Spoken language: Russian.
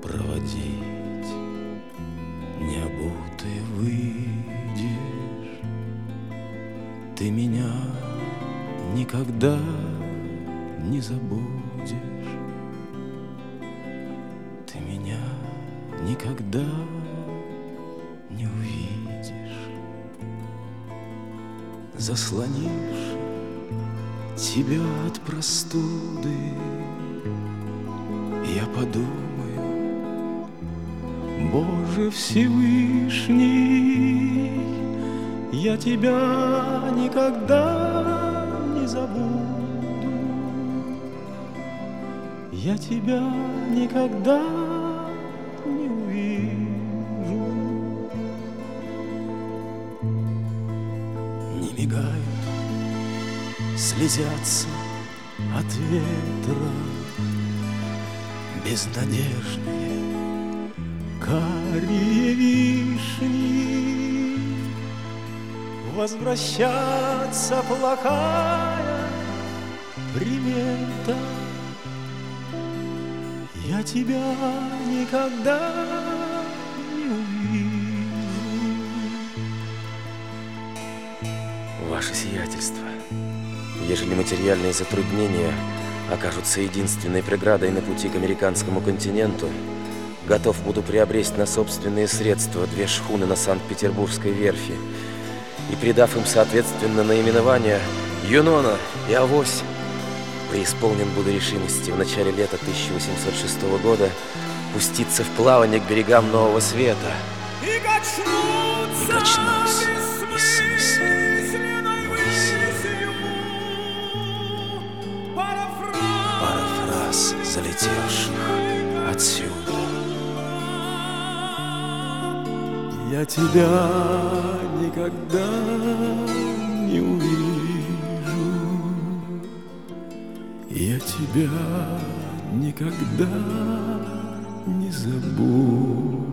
проводить. Необутый выйдешь, ты меня никогда не забудешь. Ты меня никогда не увидишь. Заслонишь тебя от простуды, я подумаю: Боже Всевышний, я тебя никогда не забуду, я тебя никогда не увижу. Не мигают, слезятся от ветра безнадежные карие вишни. Возвращаться плохая примета, я тебя никогда не увижу. Ваше сиятельство, ежели материальные затруднения окажутся единственной преградой на пути к американскому континенту, готов буду приобрести на собственные средства 2 шхуны на Санкт-Петербургской верфи и, придав им соответственно наименования «Юнона» и «Авось», преисполнен буду решимости в начале лета 1806 года пуститься в плавание к берегам Нового Света. И качнусь бессмысленной высью. Пара фраз, залетевших отсюда. Я тебя никогда не увижу, я тебя никогда не забуду.